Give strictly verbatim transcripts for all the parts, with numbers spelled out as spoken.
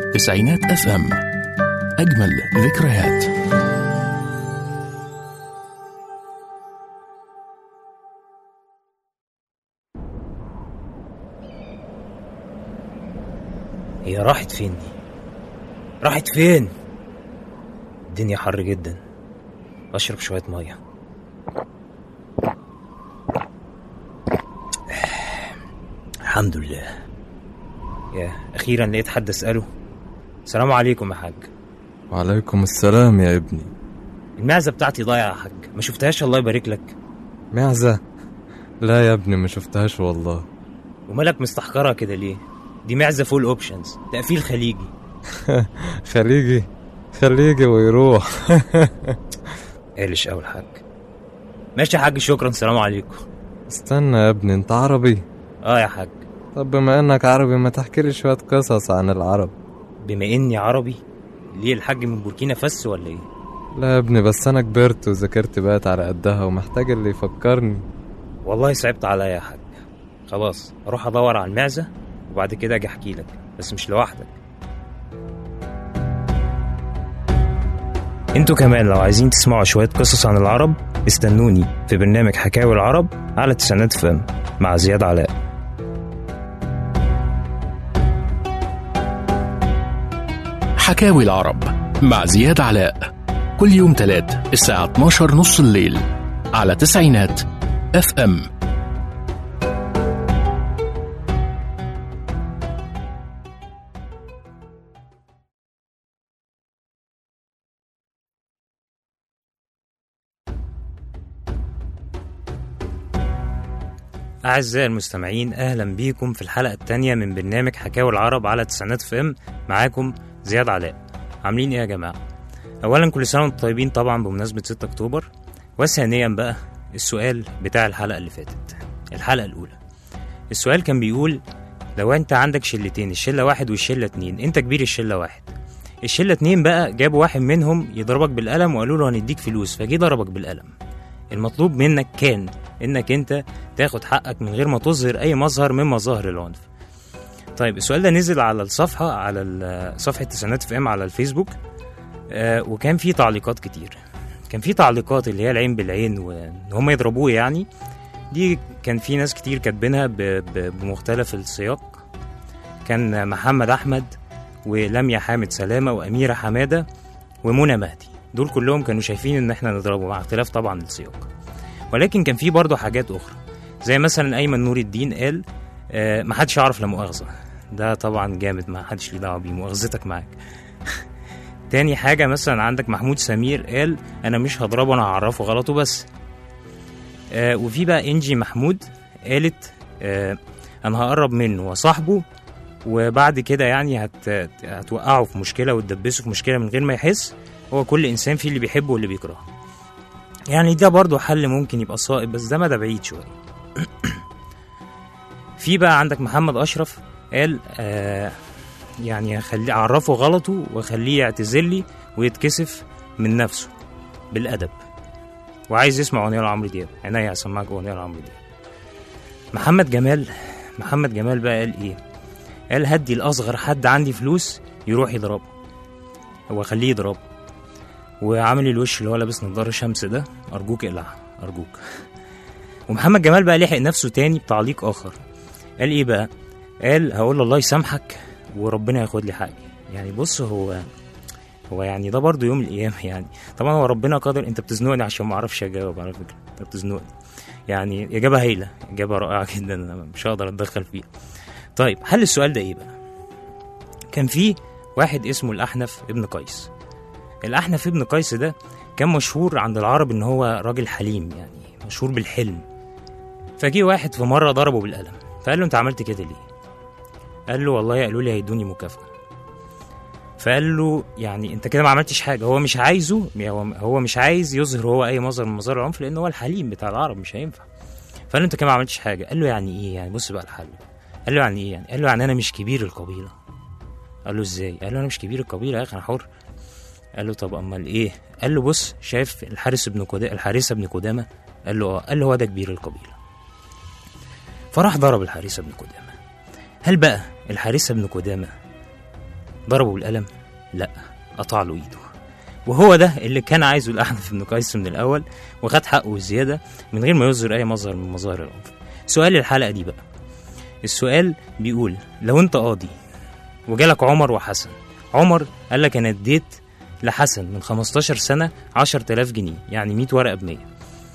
تسعينات اف ام، أجمل ذكريات. هي راحت فين دي؟ راحت فين؟ الدنيا حر جدا، اشرب شوية مية. الحمد لله. يا اخيرا لقيت حد اساله. السلام عليكم يا حاج. وعليكم السلام يا ابني. المعزة بتاعتي ضايعة يا حاج، ما شفتهاش الله يبارك لك. معزة؟ لا يا ابني ما شفتهاش والله. ومالك مستحقرها كده ليه؟ دي معزة فول اوبشنز، تقفيل خليجي. خليجي خليجي ويروح. قالش اول حاج. ماشي يا حاج، شكرا، السلام عليكم. استنى يا ابني، انت عربي؟ اه يا حاج. طب بما انك عربي ما تحكي لي شوية قصص عن العرب. بما اني عربي؟ ليه الحاج من بوركينا فاسو ولا ايه؟ لا يا ابني، بس انا كبرت وذاكرت بقت على قدها ومحتاج اللي يفكرني. والله صعبت عليا يا حاج. خلاص اروح ادور على المعزة وبعد كده اجي احكي لك، بس مش لوحدك. انتوا كمان لو عايزين تسمعوا شوية قصص عن العرب استنوني في برنامج حكاوي العرب على تسعينات فم مع زياد علاء. حكاوي العرب مع زياد علاء، كل يوم تلات الساعة اتناشر نص الليل على تسعينات اف ام. أعزائي المستمعين، أهلا بيكم في الحلقة الثانية من برنامج حكاوي العرب على تسعينات اف ام. معاكم زياد علاء. عاملين إيه يا جماعة؟ أولا كل سنة وانتم طيبين طبعا بمناسبة ستة أكتوبر. وثانيا بقى السؤال بتاع الحلقة اللي فاتت، الحلقة الأولى. السؤال كان بيقول لو أنت عندك شلتين، الشلة واحد والشلة اتنين، أنت كبير الشلة واحد، الشلة اتنين بقى جابوا واحد منهم يضربك بالقلم وقالوا له هنديك فلوس، فجي ضربك بالقلم. المطلوب منك كان انك انت تاخد حقك من غير ما تظهر اي مظهر من مظاهر العنف. طيب السؤال ده نزل على الصفحة، على صفحة تسعينات اف ام على الفيسبوك، آه وكان فيه تعليقات كتير. كان فيه تعليقات اللي هي العين بالعين وهم يضربوه يعني، دي كان فيه ناس كتير كاتبينها بمختلف السياق. كان محمد احمد ولميا حامد سلامة واميرة حمادة ومنى مهدي، دول كلهم كانوا شايفين ان احنا نضربه مع اختلاف طبعا السياق. ولكن كان في برضه حاجات اخرى، زي مثلا ايمن نور الدين قال آه ما حدش يعرف لا مؤاخذه. ده طبعا جامد، ما حدش ليه دعوه بيه، مؤاخذتك معاك. تاني حاجه مثلا عندك محمود سمير قال انا مش هضربه، انا هعرفه غلطه بس. آه وفي بقى انجي محمود قالت آه انا هقرب منه وصاحبه، وبعد كده يعني هت... هتوقعه في مشكله وتدبسه في مشكله من غير ما يحس. هو كل انسان فيه اللي بيحبه واللي بيكرهه، يعني ده برضو حل ممكن يبقى صائب، بس ده مدى بعيد شويه. في بقى عندك محمد اشرف قال آه يعني خلي اعرفه غلطه وخليه يعتذر لي ويتكسف من نفسه بالادب، وعايز يسمع اغنيه لعمرو دياب. عينيا هسمعك اغنيه لعمرو دياب. محمد جمال محمد جمال بقى قال ايه؟ قال هدي الاصغر حد عندي فلوس يروح يضربه وخليه يضربه، وعامل الوش اللي هو لابس نظاره شمس ده، ارجوك اقلعها ارجوك. ومحمد جمال بقى لحق نفسه تاني بتعليق اخر. قال ايه بقى؟ قال هقول الله يسامحك وربنا ياخد لي حقي. يعني بص، هو هو يعني ده برضو يوم القيامه يعني. طبعا هو ربنا قادر. انت بتزنقني عشان ما اعرفش اجاوب على فكره، انت بتزنقني يعني. اجابه هايله، اجابه رائعه جدا، انا مش هقدر اتدخل فيها. طيب حل السؤال ده ايه بقى؟ كان في واحد اسمه الاحنف ابن قيس. الأحنف ابن قيس ده كان مشهور عند العرب ان هو راجل حليم، يعني مشهور بالحلم. فجي واحد في مرة ضربه بالقلم، فقال له انت عملت كده ليه؟ قال له والله قالوا لي هيدوني مكافأة. فقال له يعني انت كده ما عملتش حاجة. هو مش عايزه، هو مش عايز يظهر هو اي مظهر من مظاهر العنف، لان هو الحليم بتاع العرب مش هينفع. فقال له انت كده ما عملتش حاجة. قال له يعني ايه يعني؟ بص بقى الحل. قال له يعني ايه يعني؟ قال له يعني انا مش كبير القبيلة. قال له ازاي؟ قال له انا مش كبير القبيلة يا اخي، انا حر. قال له طب امال ايه؟ قال له بص، شايف الحارس ابن قدامه، الحارس ابن قدامه؟ قال له اه. قال له هو ده كبير القبيله. فراح ضرب الحارس ابن قدامه. هل بقى الحارس ابن قدامه ضربه بالقلم؟ لا، قطع له ايده. وهو ده اللي كان عايزه الأحنف بن قيس من الأول، وخد حقه الزيادة من غير ما يظهر أي مظهر من مظاهر العنف. سؤال الحلقة دي بقى، السؤال بيقول لو أنت قاضي وجالك عمر وحسن، عمر قال لك أنا اديت لحسن من خمستاشر سنة عشرة آلاف جنيه، يعني مية ورقة بمية،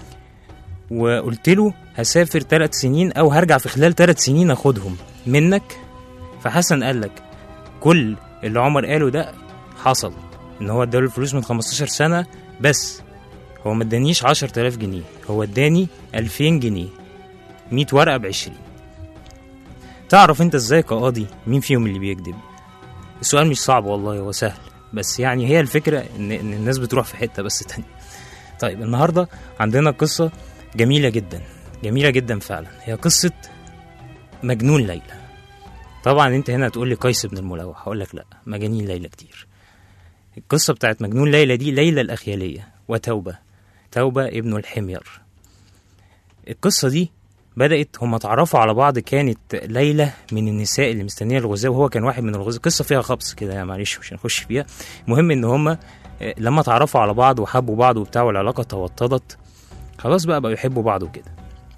وقلت له هسافر ثلاث سنين أو هرجع في خلال ثلاث سنين أخدهم منك. فحسن قال لك كل اللي عمر قاله ده حصل، ان هو اداله الفلوس من خمستاشر سنة، بس هو ما ادانيش عشرة آلاف جنيه، هو اداني ألفين جنيه، مية ورقة بعشرين. تعرف انت ازاي كقاضي مين فيهم اللي بيكذب؟ السؤال مش صعب والله، هو سهل، بس يعني هي الفكرة ان, إن الناس بتروح في حتة بس تانية. طيب النهاردة عندنا قصة جميلة جدا، جميلة جدا فعلا، هي قصة مجنون ليلى. طبعا انت هنا هتقول لي قيس بن الملوح، هقول لك لا، مجانين ليلى كتير. القصة بتاعت مجنون ليلى دي ليلى الأخيالية وتوبة، توبة ابن الحمير. القصة دي بدأت هما تعرفوا على بعض، كانت ليلى من النساء اللي مستنية الغزاة وهو كان واحد من الغزاة. القصة فيها خبص كده يعني، معلش مش هنخش فيها. المهم ان هما لما تعرفوا على بعض وحبوا بعض وبتاع والعلاقة توطدت، خلاص بقى بقوا يحبوا بعض وكده.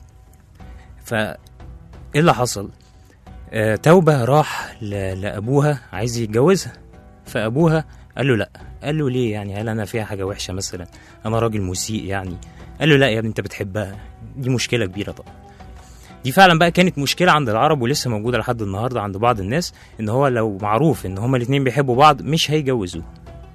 فايه اللي حصل؟ آه توبة راح لأبوها عايز يتجوزها، فأبوها قال له لا. قال له ليه يعني؟ هل انا فيها حاجه وحشه مثلا؟ انا راجل مسيء يعني؟ قال له لا يا ابني، انت بتحبها، دي مشكله كبيره طبعا. دي فعلا بقى كانت مشكله عند العرب ولسه موجوده لحد النهارده عند بعض الناس، ان هو لو معروف ان هما الاثنين بيحبوا بعض مش هيجوزوه.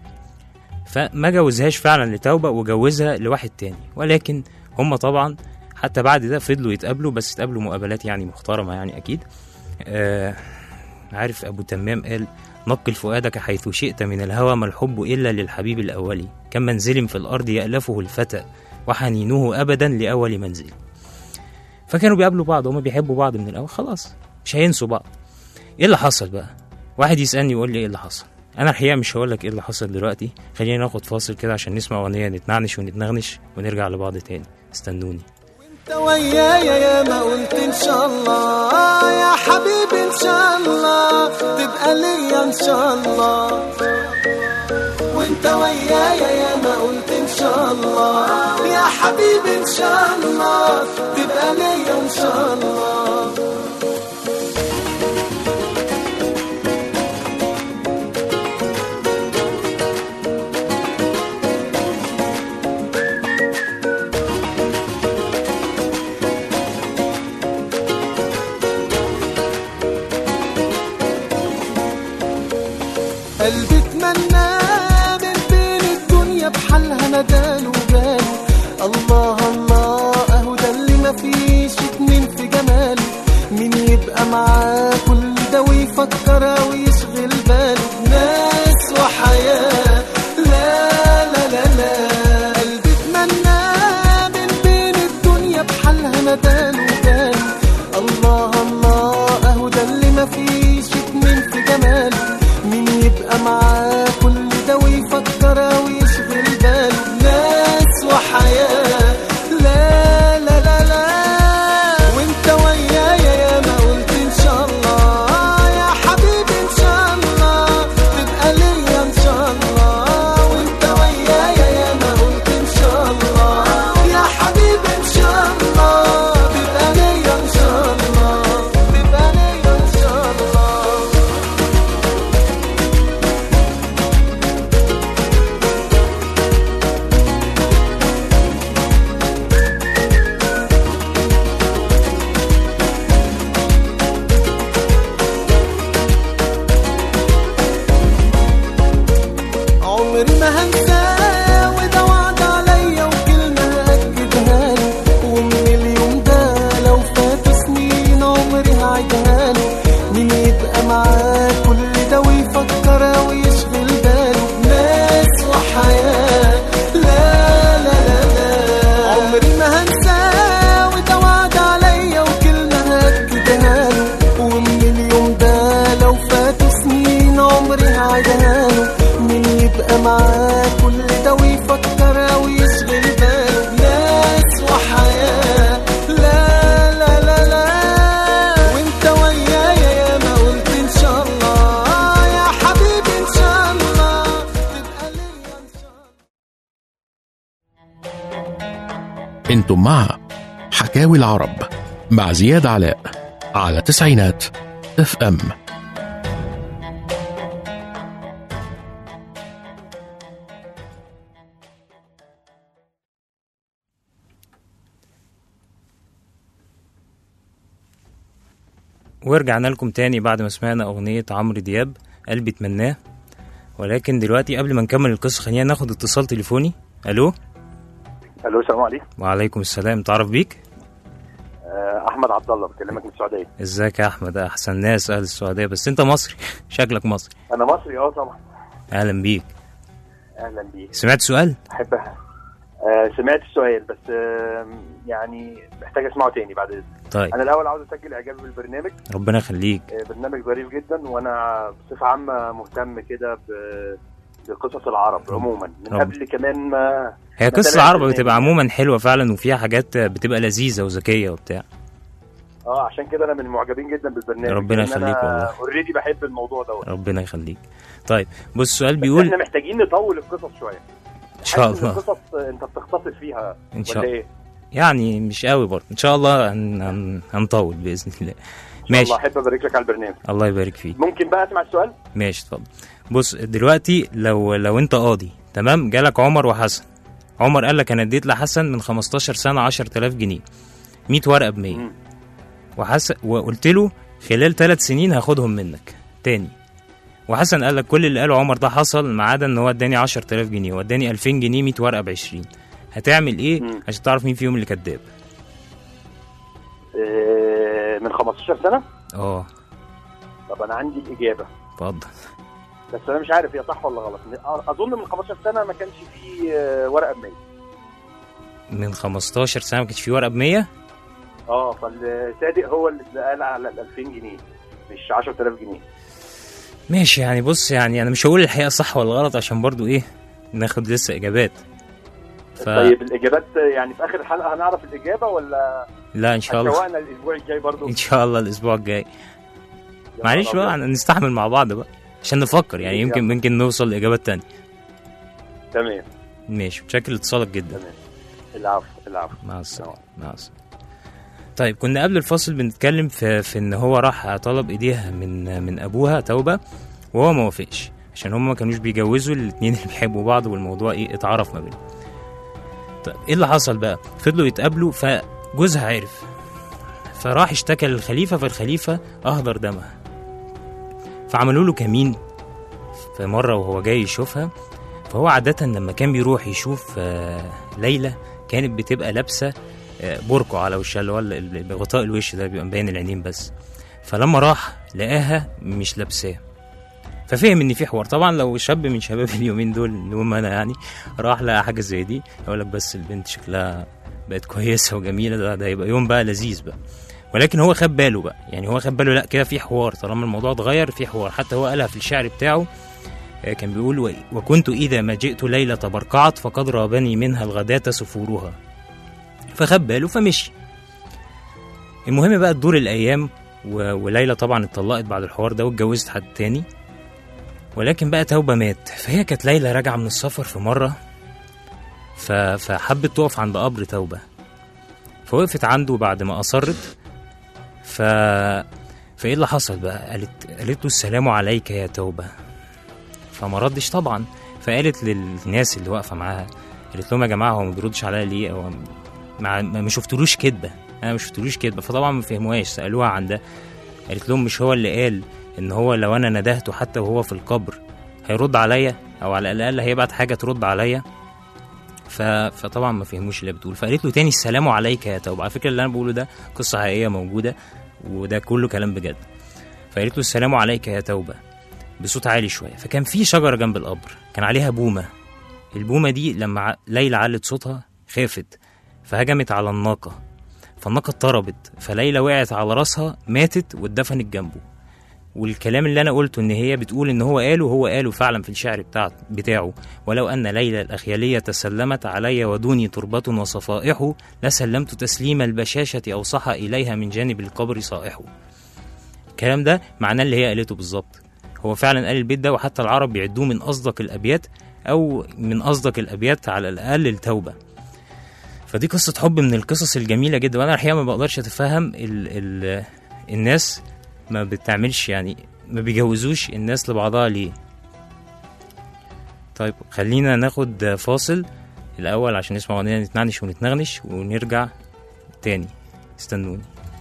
فما جوزهاش فعلا لتوبه وجوزها لواحد تاني، ولكن هما طبعا حتى بعد ده فضلوا يتقابلوا، بس يتقابلوا مقابلات يعني محترمه يعني اكيد. آه عارف ابو تمام قال نقل فؤادك حيث شئت من الهوى، ما الحب إلا للحبيب الأولي، كم منزل في الأرض يألفه الفتى وحنينه أبدا لأول منزل. فكانوا بيقابلوا بعض، هما بيحبوا بعض من الأول، خلاص مش هينسوا بعض. إيه اللي حصل بقى؟ واحد يسألني يقول لي إيه اللي حصل؟ أنا الحقيقة مش هقول لك إيه اللي حصل دلوقتي، خلينا ناخد فاصل كده عشان نسمع أغنية نتنعنش ونتنغنش ونرجع لبعض تاني. استنوني. ويايا يا ما قلت ان شاء الله يا حبيبي، ان شاء الله تبقى ليا ان شاء الله. وانت ويايا يا ما قلت ان شاء الله يا حبيبي، ان شاء الله تبقى ليا ان شاء الله. قلبي اتمنى من بين الدنيا بحالها نداله وجاله، الله الله اهو ده اللي مفيش اتنين في جماله. مين يبقى معاه كل ده ويفكر ويشغل باله بناس وحياة؟ لا لا لا لا. قلبي اتمنى من بين الدنيا بحالها نداله وجاله، الله الله اهو ده اللي مفيش اتنين في جماله. مين يبقى معاه كل ده ويفكر ويشغل باله بناس وحياة؟ لا لا لا لا. وانت ويايا يا ما قلت ان شاء الله يا حبيبي، ان شاء الله تبقى ليا ان شاء الله. وانت ويايا يا ما قلت ان شاء الله يا حبيبي، ان شاء الله تبقى ليا ان شاء الله، تبقى ليا ان شاء الله. عمري ما هنساه وده وعد عليا وكلمة هأكدها له، ومن اليوم ده لو فاتوا سنين عمري هعيدها له. مين يبقى معاه كل ده ويفكر ويشغل باله بناس وحياة؟ لا لا لا لا. عمري ما هنساه وده وعد عليا وكلمة هأكدها له، ومن اليوم ده لو فاتوا سنين عمري هعيدها له. مين يبقى معاه كل ده ويفكر ويشغل باله بناس وحياة؟ لا لا لا لا. وانت ويايا يا ما قلت ان شاء انتم مع حكاوي العرب مع زياد علاء على تسعينات اف ام. ورجعنا لكم تاني بعد ما سمعنا أغنية عمرو دياب قلبي اتمناه. ولكن دلوقتي قبل ما نكمل القصة خلينا ناخد اتصال تليفوني. ألو. الو السلام عليكم. وعليكم السلام. تعرف بيك؟ احمد عبد الله بكلمك من السعوديه. ازيك يا احمد؟ احسن ناس اهل السعوديه، بس انت مصري شكلك مصري. انا مصري اه طبعا. اهلا بيك. اهلا بيك. سمعت سؤال؟ احبها. آه سمعت السؤال بس آه يعني محتاج اسمعه تاني بعد اذنك. طيب انا الاول عاوز اسجل اعجابي بالبرنامج. ربنا يخليك. آه برنامج ظريف جدا، وانا بصفه عامه مهتم كده بقصص العرب عموما من رب. قبل كمان ما هي قصص العرب بتبقى عموما حلوه فعلا، وفيها حاجات بتبقى لذيذه وذكيه وبتاع. اه عشان كده انا من المعجبين جدا بالبرنامج. ربنا يخليك والله. اوريدي بحب الموضوع دوت. ربنا يخليك. طيب بص السؤال بيقول احنا محتاجين نطول القصص شويه ان شاء الله. القصص انت بتختصر فيها ان شاء ولا الله ايه؟ يعني مش قوي برضه ان شاء الله هن... هن... هنطول باذن الله. ماشي. الله احب ابارك لك على البرنامج. الله يبارك فيك. ممكن بقى اسمع السؤال؟ ماشي اتفضل. بص دلوقتي لو لو انت قاضي تمام، جالك عمر وحسن. عمر قال لك انا اديت لحسن من خمستاشر سنه عشرة آلاف جنيه، مية ورقه ب مية، وحسن وقلت له خلال ثلاث سنين هاخدهم منك تاني. وحسن قال لك كل اللي قاله عمر ده حصل ما عدا ان هو اداني عشرة آلاف جنيه واداني ألفين جنيه مية ورقه ب عشرين. هتعمل ايه مم. عشان تعرف مين فيهم اللي كذاب؟ إيه من خمستاشر سنه؟ اه طب انا عندي الاجابه. اتفضل. بس انا مش عارف هي صح ولا غلط. اظن من خمستاشر سنه ما كانش فيه ورقه ب مية. من خمستاشر سنه ما كانش فيه ورقه ب مية؟ اه فالصادق هو اللي قال على ال ألفين جنيه مش عشرة آلاف جنيه. ماشي يعني بص يعني انا مش هقول الحقيقه صح ولا غلط عشان برضو ايه ناخد لسه اجابات. ف... طيب الاجابات يعني في اخر الحلقه هنعرف الاجابه ولا لا ان شاء الله هنشوقنا الاسبوع الجاي برضو ان شاء الله الاسبوع الجاي. معلش بقى نستحمل مع بعض بقى عشان نفكر يعني يمكن ممكن نوصل لاجابات تانية. تمام ماشي. متشكر لاتصالك جدا. تمام. العفو العفو. مع السلامه. مع السلامه. طيب كنا قبل الفاصل بنتكلم في في ان هو راح طلب ايديها من من ابوها توبه وهو ما وافقش عشان هم ما كانوش بيجوزوا الاثنين اللي بيحبوا بعض والموضوع ايه اتعرف ما بينهم. طيب ايه اللي حصل بقى؟ فضلوا يتقابلوا فجوزها عرف فراح اشتكى للخليفه، فالخليفه اهدر دمها فعملوا له كمين في مره وهو جاي يشوفها. فهو عاده لما كان بيروح يشوف ليلى كانت بتبقى لابسه برقع على وشها اللي هو غطاء الوش ده بيبقى مبين العينين بس. فلما راح لقاها مش لابساه ففهم ان في حوار. طبعا لو شاب من شباب اليومين دول اللي هم انا يعني راح لقى حاجه زي دي يقول لك بس البنت شكلها بقت كويسه وجميله، ده, ده يبقى يوم بقى لذيذ بقى. ولكن هو خد باله بقى يعني هو خد باله لا كده في حوار، طالما الموضوع اتغير في حوار. حتى هو قالها في الشعر بتاعه كان بيقول وكنت اذا ما جئت ليلة برقعت فقد رابني منها الغداة سفورها. فخد باله فمشي. المهم بقى تدور الايام وليلى طبعا اتطلقت بعد الحوار ده واتجوزت حد تاني. ولكن بقى توبة مات. فهي كانت ليلى راجعه من السفر في مره فحبت تقف عند قبر توبة، فوقفت عنده بعد ما اصرت. ف فايه اللي حصل بقى؟ قالت قالت له السلام عليك يا توبة، فما ردش طبعا. فقالت للناس اللي واقفه معاها قالت لهم يا جماعه هو ما بيردش عليا ليه؟ او ما ما شفتلوش كدبه، انا ما شفتلوش كدبه. فطبعا ما فهموهاش، سالوها عن ده. قالت لهم مش هو اللي قال ان هو لو انا ندهته حتى وهو في القبر هيرد عليا او على الاقل هيبعت حاجه ترد عليا؟ ف... فطبعا ما فهموش اللي بتقول. فقالت له تاني السلام عليك يا توبة. على فكره اللي انا بقوله ده قصه حقيقيه موجوده وده كله كلام بجد. فقالت له السلام عليك يا توبة بصوت عالي شويه. فكان في شجره جنب القبر كان عليها بومه. البومه دي لما ليلى علت صوتها خافت فهجمت على الناقه، فالناقه اضطربت فليلى وقعت على راسها ماتت واتدفنت جنبه. والكلام اللي انا قلته ان هي بتقول ان هو قاله هو قاله فعلا في الشعر بتاع بتاعه ولو ان ليلى الاخياليه تسلمت علي ودوني تربه وصفائح لسلمت تسليم البشاشه اوصح اليها من جانب القبر صائح. الكلام ده معناه اللي هي قالته بالظبط. هو فعلا قال البيت ده، وحتى العرب بيعدوه من اصدق الابيات او من اصدق الابيات على الاقل التوبه. فدي قصة حب من القصص الجميلة جدا، وانا الحقيقة ما بقدرش اتفهم ال ال الناس ما بتعملش يعني ما بيجوزوش الناس لبعضها ليه. طيب خلينا ناخد فاصل الاول عشان نسمع اغنية نتنعنش ونتنغنش ونرجع تاني، استنوني.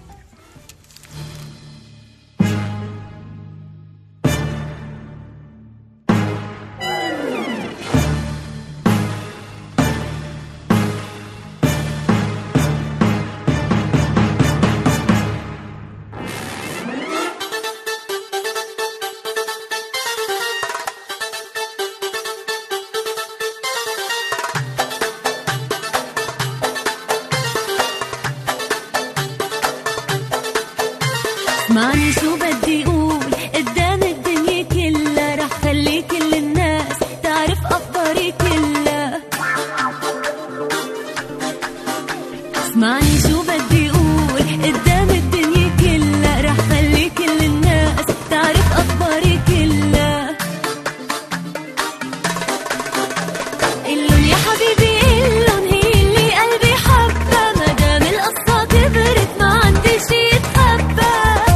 اسمعني شو بدي اقول قدام الدنيا كلها، رح خلي كل الناس تعرف اخباري كلها. اسمعني شو بدي اقول قدام الدنيا كلها، رح خلي كل الناس تعرف اخباري كلها. قلن يا حبيبي قلن هي اللي قلبي حبها، مدام القصة كبرت ما عندي شي يتخبى.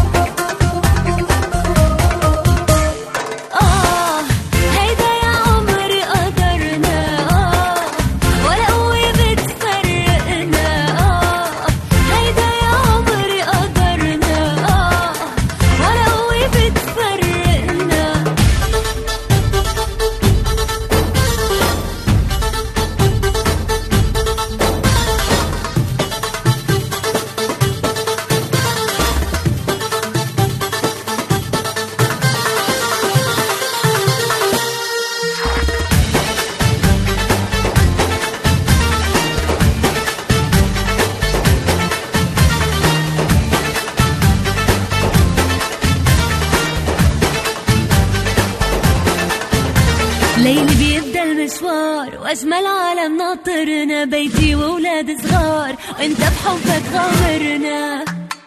ليلي بيبدأ المشوار وأجمل عالم ناطرنا، بيتي وولاد صغار وانت بحبك غامرنا.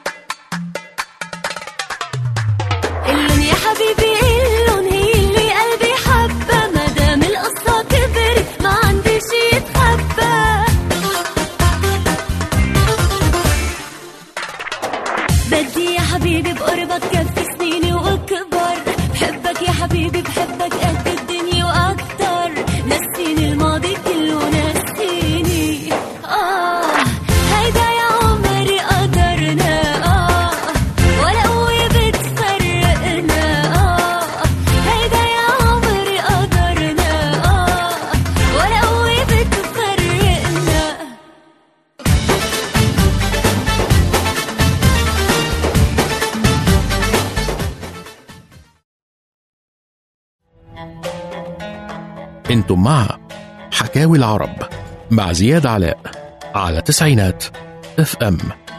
قلن يا حبيبي قلن هي اللي قلبي حبها، مدام القصة كبرت ما عندي شي يتخبى. بدي يا حبيبي بقربك كفي سنيني وأكبر، بحبك يا حبيبي بحبك قد الدنيا وأكتر، نسيني الماضي كله نسيني. آه هيدا يا عمري قدرنا، آه ولا قوة بتفرقنا. آه هيدا يا عمري قدرنا، آه ولا قوة بتفرقنا. انتم مع حكاوي العرب مع زياد علاء على تسعينات اف ام.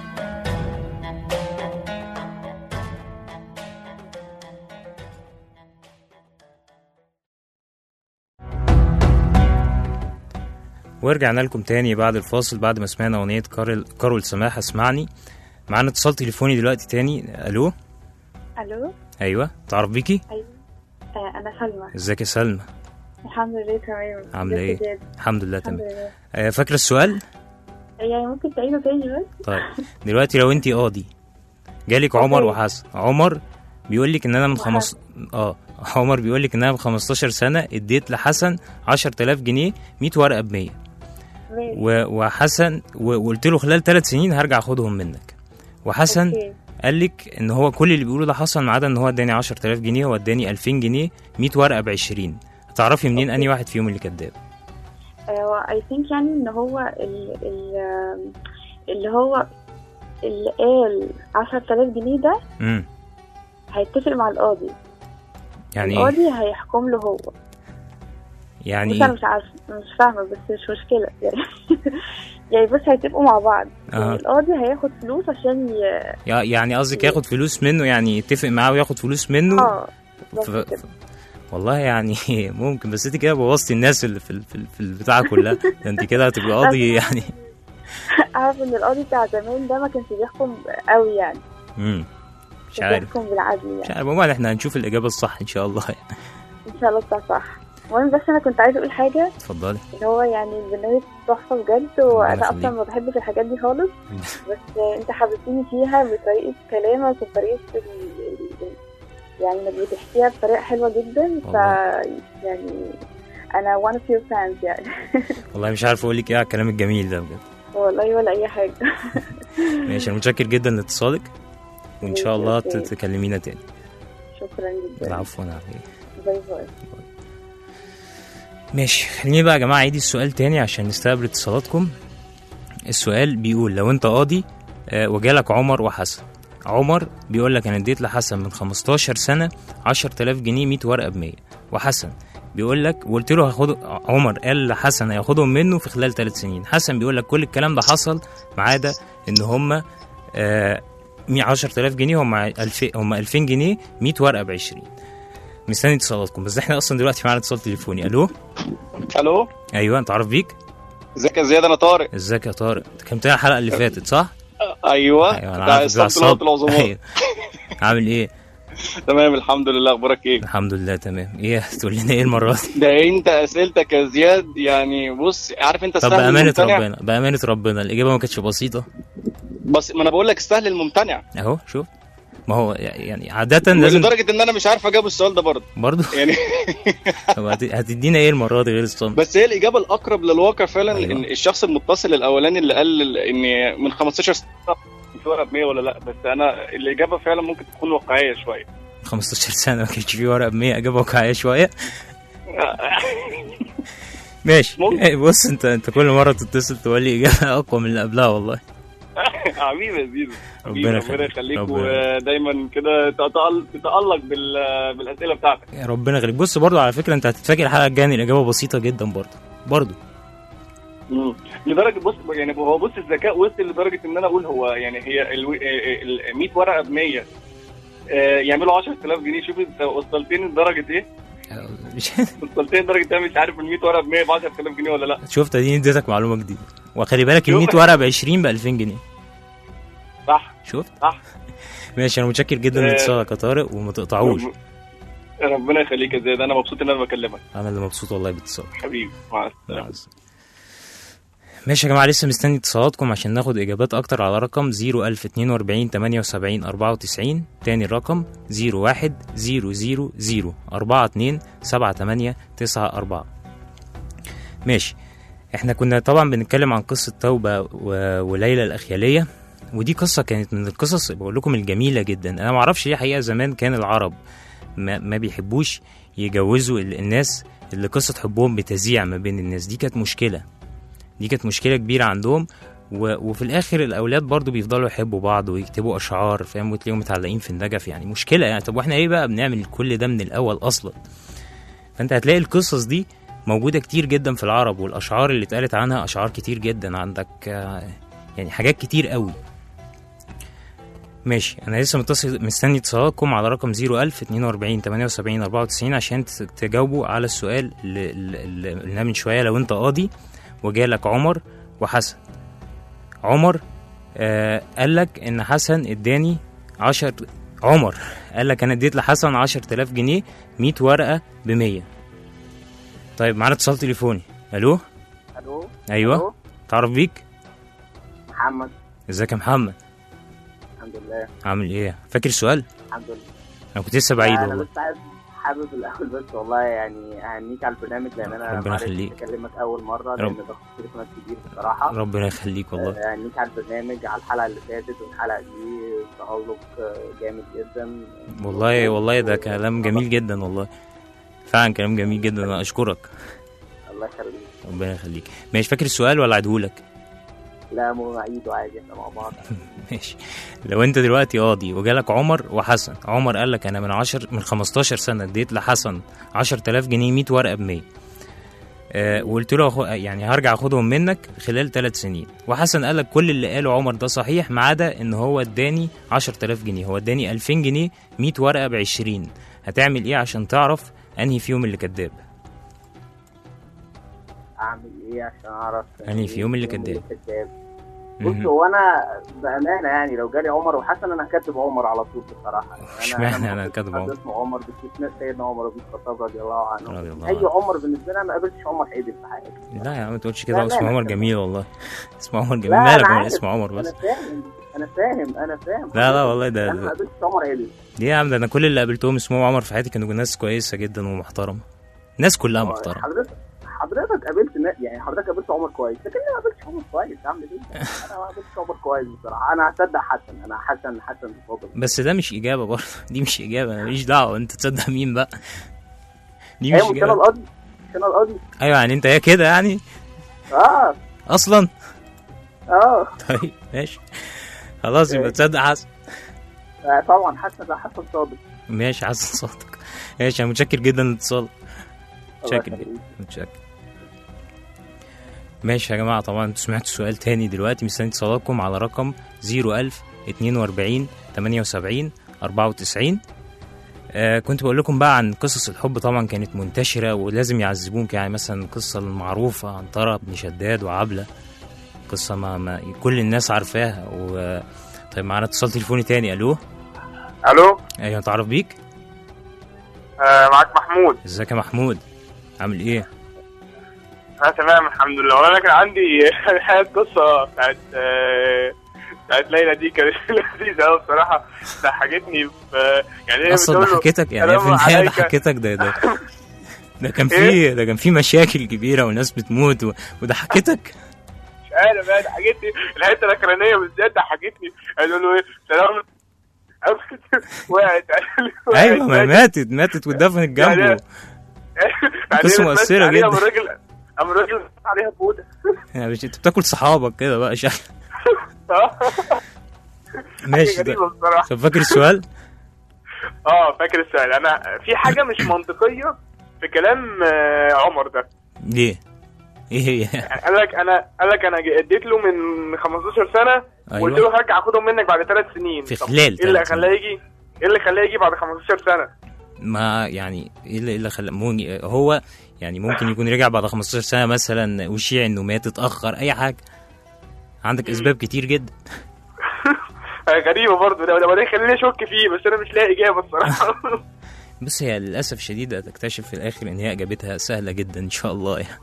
ورجعنا لكم تاني بعد الفاصل، بعد ما سمعنا اغنية كارول, كارول سماحة اسمعني. معانا اتصال تليفوني دلوقتي تاني. الو. الو. ايوه، تعرف بيكي؟ ايوه. آه انا سلمى. ازيك يا سلمى؟ الحمد لله تمام. عامله ايه؟ زياد. الحمد لله الحمد تمام. لله. آه فاكره السؤال؟ يعني ممكن تعيده تاني بس؟ طيب دلوقتي لو انتي قاضي جالك عمر وحسن، عمر بيقول لك ان انا من خمس اه عمر بيقول لك ان انا من خمستاشر سنه اديت لحسن عشرة آلاف جنيه مية ورقه ب مية، و... وحسن و... وقلت له خلال ثلاث سنين هرجع اخدهم منك، وحسن أوكي. قال لك ان هو كل اللي بيقوله ده حصل ما عدا ان هو اداني عشرة آلاف جنيه، هو اداني ألفين جنيه مية ورقه ب عشرين. هتعرفي منين انهي واحد فيهم اللي كذاب؟ اي ثينك يعني ان هو ال ال اللي هو اللي قال عشرة آلاف جنيه ده امم هيتفق مع القاضي، يعني القاضي هيحكم له هو. يعني بس انا مش عارفه مش فاهمه بس مش مشكله يعني يعني بس هيتفقوا مع بعض. آه. يعني القاضي هياخد فلوس عشان ي... يعني قصدك ياخد فلوس منه، يعني يتفق معاه وياخد فلوس منه. اه ف... ف... والله يعني ممكن، بس انت كده بوظتي الناس اللي في ال... في, ال... في البتاع كلها ده. انت كده هتبقى قاضي يعني. عارف ان القاضي بتاع زمان ده ما كانش بيحكم قوي يعني. امم مش كان عارف بيحكم بالعدل يعني. مش عارف. عموما احنا هنشوف الاجابه الصح ان شاء الله يعني. ان شاء الله صح. المهم بس انا كنت عايزه اقول حاجه، اتفضلي. اللي هو يعني البرنامج تحفه بجد، وانا ربنا اصلا ما بحبش الحاجات دي خالص، بس انت حببتني فيها بطريقه كلامك وبطريقه ال... ال... يعني انك بتحكيها بطريقه حلوه جدا. ف يعني انا one of your fans يعني. والله مش عارف اقول لك ايه على الكلام الجميل ده بجد. والله ولا اي حاجه. ماشي، انا متشكر جدا لاتصالك، وان شاء الله تكلمينا تاني. شكرا جدا. العفو. انا باي باي. ماشي، خليني بقى يا جماعه عيدي السؤال تاني عشان نستقبل اتصالاتكم. السؤال بيقول لو انت قاضي آه وجالك عمر وحسن. عمر بيقول لك انا اديت لحسن من خمستاشر سنه عشرة آلاف جنيه مية ورقه ب مية، وحسن بيقول لك وقلت له هاخد، عمر قال لحسن هياخدهم منه في خلال ثلاث سنين. حسن بيقول لك كل الكلام ده حصل ما عدا ان هم آه عشرة آلاف جنيه هم ألفين هم ألفين جنيه مية ورقه ب عشرين. مستني اتصالاتكم، بس احنا اصلا دلوقتي معانا اتصال تليفوني. الو. الو. ايوه، انت عارف بيك. ازيك يا زياد؟ انا طارق. ازيك يا طارق؟ انت كلمتني الحلقه اللي فاتت صح؟ ايوه, أيوة انا عارف الصوت العظماء. عامل ايه؟ تمام الحمد لله، اخبارك ايه؟ الحمد لله تمام. ايه تقول لنا ايه المره دي؟ ده انت اسئلتك يا زياد يعني بص، عارف انت طب بامانه ربنا بامانه ربنا الاجابه ما كانتش بسيطه، بس ما انا بقول لك السهل الممتنع اهو. شوف، ما هو يعني عاده لازم، لدرجه ان انا مش عارف اجاوب السؤال ده برضه برضه يعني. طب هتدينا ايه المره دي غير الصمت؟ بس هي الاجابه الاقرب للواقع فعلا. أيوة. ان الشخص المتصل الاولاني اللي قال ان من خمستاشر سنه في ورقه ب مية ولا لا، بس انا الاجابه فعلا ممكن تكون واقعيه شويه. خمستاشر سنه ما كانش في ورقه ب مية، اجابه واقعيه شويه. ماشي. بص، انت انت كل مره تتصل تقول لي اجابه اقوى من اللي قبلها والله. حبيبي يا زيزو، ربنا يخليك، ودايما كده تتألق بالاسئله بتاعتك. ربنا يخليك. بص برضو على فكره انت هتتفاجئ الحلقه الجايه الاجابه بسيطه جدا برضو برضو امم لدرجه بص يعني هو بص الذكاء وصل لدرجه ان انا اقول هو يعني هي ال مية ورقه ب مية يعملوا عشرة آلاف جنيه. شوف انت وصلتين لدرجه ايه؟ وصلتين لدرجه انا مش عارف ال مية ورقه ب مية ب عشرة آلاف جنيه ولا لا. شفت اديني اديتك معلومه جديده، وخلي بالك ال مية ورقه ب عشرين ب ألفين جنيه. صح. شفت؟ صح. ماشي، انا متشكر جدا لاتصالك يا طارق، وما تقطعوش. ربنا يخليك يا زياد، انا مبسوط ان انا بكلمك. انا اللي مبسوط والله باتصالك حبيبي. مع السلامه. ماشي يا جماعه، لسه مستني اتصالاتكم عشان ناخد اجابات اكتر على رقم صفر ألف اتنين وأربعين تمانية وسبعين أربعة وتسعين. تاني الرقم صفر واحد صفر صفر صفر أربعة اتنين سبعة تمانية تسعة أربعة. ماشي، احنا كنا طبعا بنتكلم عن قصه توبه و... وليلى الاخياليه، ودي قصه كانت من القصص بقول لكم الجميله جدا. انا ما اعرفش ليه حقيقه زمان كان العرب ما, ما بيحبوش يجوزوا الناس اللي قصه حبهم بتذيع ما بين الناس. دي كانت مشكله دي كانت مشكله كبيره عندهم، و... وفي الاخر الاولاد برضو بيفضلوا يحبوا بعض ويكتبوا اشعار، فاهم، وتلاقيهم متعلقين في النجف. يعني مشكله يعني. طب واحنا ايه بقى بنعمل كل ده من الاول اصلا؟ فانت هتلاقي القصص دي موجوده كتير جدا في العرب، والاشعار اللي اتقالت عنها اشعار كتير جدا. عندك يعني حاجات كتير قوي. ماشي، انا لسه متصل مستني اتصالاتكم على رقم صفر ألف اتنين وأربعين تمانية وسبعين أربعة وتسعين عشان تجاوبوا على السؤال اللي, اللي قلنا من شويه. لو انت قاضي وجالك عمر وحسن، عمر آه قال لك ان حسن اداني عشر عمر قال لك انا اديت لحسن عشرة آلاف جنيه مية ورقه ب مية. طيب معانا اتصال تليفوني. الو. الو. ايوه. ألو. تعرف بيك؟ محمد. ازيك يا محمد؟ الحمد لله. عامل ايه؟ فاكر السؤال؟ الحمد لله. انا كنت لسه بعيد والله. والله. انا بس حابب الاول بس والله يعني اهنيك على البرنامج، لان انا ربنا يخليك. بكلمك اول مره، لان رب... ضغط تليفونات كتير بصراحه. ربنا يخليك والله. اهنيك على البرنامج، على الحلقه اللي فاتت والحلقه دي تألق جامد جدا والله. والله ده كلام جميل جدا والله، فعلا كلام جميل جدا. انا اشكرك. الله يخليك. ربنا يخليك. ماشي، فاكر السؤال ولا اعيدهولك؟ لا مو عيده عادي، احنا مع بعض. ماشي. لو انت دلوقتي قاضي وجالك عمر وحسن، عمر قال لك انا من عشر من خمستاشر سنه اديت لحسن عشرة آلاف جنيه مية ورقه ب مية، أه وقلت له أخو... يعني هرجع اخدهم منك خلال ثلاث سنين. وحسن قال لك كل اللي قاله عمر ده صحيح ما عدا ان هو اداني عشرة آلاف جنيه، هو اداني ألفين جنيه مية ورقه ب عشرين. هتعمل ايه عشان تعرف انهي فيهم اللي كذاب؟ اعمل ايه عشان اعرف انهي فيهم اللي كذاب؟ بص هو انا بامانه يعني لو جالي عمر وحسن انا هكتب عمر على طول بصراحه. اشمعنى انا كاتب عمر؟ اسمه عمر باستثناء سيدنا عمر بن الخطاب رضي الله عنه. رضي الله اي عنه. عمر بالنسبه لي انا ما قابلتش عمر عدل في حياتي. لا يا عم ما تقولش كده، اسمه عمر جميل والله. اسمه عمر جميل، لا، مالك أنا هو عارف. اسمه عمر بس؟ انا فاهم انا فاهم انا فاهم لا لا والله ده انا ما قابلتش عمر عدل. ليه يا عم؟ ده انا كل اللي قابلتهم اسمهم عمر في حياتي كانوا ناس كويسه جدا ومحترمه، الناس كلها محترمه. حضرتك حضرتك قابلت نا- يعني حضرتك قابلت عمر كويس، لكن انا ما قابلتش عمر كويس. اعمل ايه؟ انا ما قابلتش عمر كويس بصراحه. انا هصدق حسن، انا حسن حسن بفضل. بس ده مش اجابه برضه، دي مش اجابه، انا ماليش دعوه، انت تصدق مين بقى؟ دي مش ايوه مش انا اجابه. القاضي، مش انا القاضي. ايوه يعني انت هي كده يعني اه اصلا. اه طيب ماشي خلاص يبقى تصدق حسن. آه، طبعا حسن ده حسن صادق. ماشي حسن صوتك. ماشي انا متشكر جدا لاتصالك. الله متشكر يخليك. جدا متشكر. ماشي يا جماعه، طبعا انتوا سمعتوا السؤال تاني دلوقتي، مستني اتصالاتكم على رقم صفر ألف اتنين وأربعين تمانية وسبعين أربعة وتسعين. آه كنت بقول لكم بقى عن قصص الحب، طبعا كانت منتشره ولازم يعذبوك، يعني مثلا القصه المعروفه عنترة بن شداد وعبله، قصه ما, ما كل الناس عارفاها. و طيب معانا اتصال تليفوني تاني. الو الو. ايوه تعرف بيك؟ آه معاك محمود. ازيك يا محمود، عامل ايه؟ انا تمام الحمد لله. وانا كان عندي قصه بتاعت آه بتاعت ليلى دي كانت لذيذه قوي بصراحه، ضحكتني في يعني هي اصلا بتقول له ضحكتك يعني في سلام النهايه عليك. ضحكتك؟ ده ده ده كان في ده كان في مشاكل كبيره والناس بتموت و... وضحكتك. مش عارف بقى ضحكتني الحته الاخرانيه بالذات ضحكتني. قالوا له ايه سلام وقعت. ايوه ما ماتت ماتت واتدفنت جنبه. قصه مؤثره جدا. قام الراجل قام الراجل عليها بوده. يعني مش انت بتاكل صحابك كده بقى شكل. ماشي ده. طب فاكر السؤال؟ اه فاكر السؤال. انا في حاجه مش منطقيه في كلام آه، عمر ده. ليه؟ ايه هي؟ قال لك انا قال لك انا اديت له من خمستاشر سنه وقلت أيوة. له هرجع اخدهم منك بعد ثلاث سنين. في طب خلال ايه اللي ثلاث خلاه يجي ايه اللي خلاه يجي بعد خمستاشر سنه؟ ما يعني ايه اللي, إيه اللي خلى مون- هو يعني ممكن يكون رجع بعد خمستاشر سنه مثلا وشيع انه مات اتاخر اي حاجه. عندك اسباب كتير جدا. غريبه برضه ده ده يخليني اشك فيه، بس انا مش لاقي اجابه الصراحه. بس هي للاسف الشديد هتكتشف في الاخر ان هي اجابتها سهله جدا ان شاء الله يعني.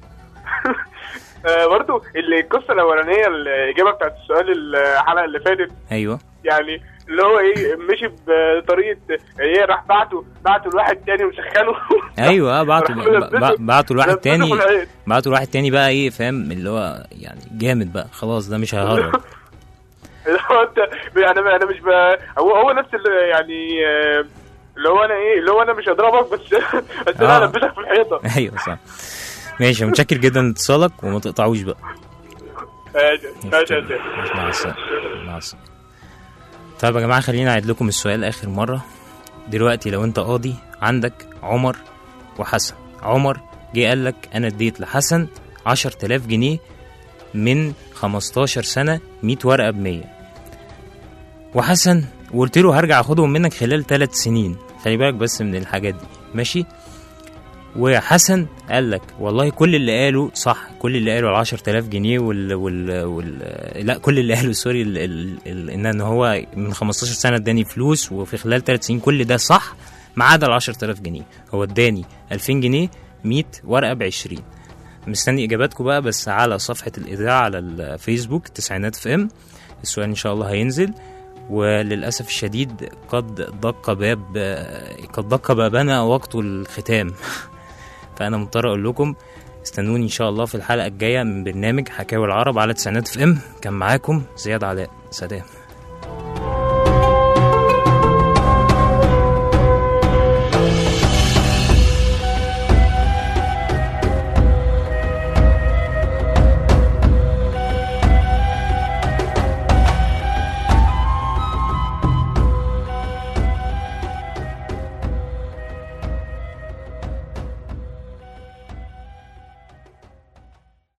آه، برضه اللي القصه الاولانيه الاجابه بتاعت السؤال الحلقه اللي فاتت ايوه يعني اللي هو ايه مشي بطريقه ايه راح بعته بعته لواحد تاني وسخنه. ايوه بعتوا لبسه- بعتوا لواحد لبسه تاني في العين. بعتوا لواحد تاني بقى ايه فاهم اللي هو يعني جامد بقى خلاص ده مش هيهرب. اللي هو انت انا انا مش ب... هو هو نفس اللي يعني آه، اللي هو انا ايه اللي هو انا مش هضربك بس بس انا آه. هلبسك في الحيطه. ايوه صح. ماشي متشكر جدا لاتصالك وما تقطعوش بقى. ماشي ماشي ماشي. مع السلامه مع السلامه. طيب يا جماعه خلينا اعيد لكم السؤال اخر مره. دلوقتي لو انت قاضي عندك عمر وحسن، عمر جه قال لك انا اديت لحسن عشرة آلاف جنيه من خمستاشر سنه مية ورقه ب مية، وحسن وقلت له هرجع اخدهم منك خلال ثلاث سنين. خلي بالك بس من الحاجات دي ماشي. وحسن قال لك والله كل اللي قاله صح، كل اللي قاله ال عشرة آلاف جنيه وال... وال... وال لا كل اللي قاله سوري ال... ال... ال... ان هو من خمستاشر سنه اداني فلوس وفي خلال ثلاث سنين كل ده صح ما عدا ال عشرة آلاف جنيه. هو اداني ألفين جنيه مية ورقه ب عشرين. مستني اجاباتكم بقى بس على صفحه الاذاعه على الفيسبوك تسعينات اف ام. السؤال ان شاء الله هينزل. وللاسف الشديد قد دق باب قد دق بابنا وقت الختام. فانا مضطر اقول لكم استنوني ان شاء الله في الحلقه الجايه من برنامج حكاوي العرب على تسعينات اف ام. كان معاكم زياد علاء، سلام.